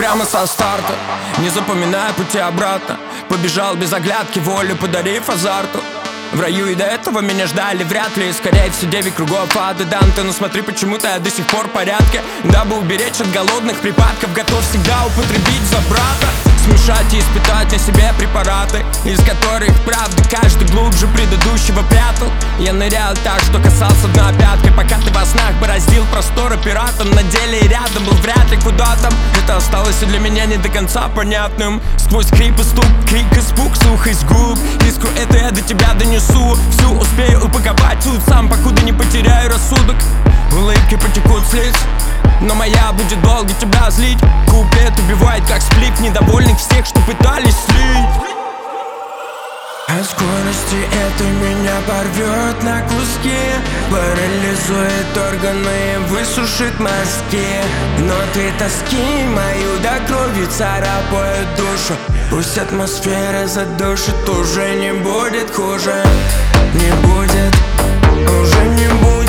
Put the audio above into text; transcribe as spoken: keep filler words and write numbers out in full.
прямо со старта, не запоминая пути обратно. Побежал без оглядки, волю подарив азарту. В раю и до этого меня ждали вряд ли. Скорее все девять кругов ада Данте. Но смотри, почему-то я до сих пор в порядке. Дабы уберечь от голодных припадков, готов всегда употребить за брата. Смешать и испытать на себе препараты, из которых, правда, каждый глубже предыдущего прятал. Я нырял так, что касался дна пяткой, пока ты во снах бороздил просторы пиратом. На деле и рядом был вряд ли куда там. Это осталось и для меня не до конца понятным. Сквозь скрип и стук, крик, испуг, слух из губ. Искру эту я до тебя донесу. Всю успею упаковать тут сам, покуда не потеряю рассудок. Улыбки потекут с лиц, но моя будет долго тебя злить. Куплет убивает как сплит недовольных всех, что пытались слить. От скорости это меня порвет на куски, парализует органы, высушит мозги. Но ты тоски мою до крови царапает душу. Пусть атмосфера задушит, уже не будет хуже. Не будет, уже не будет.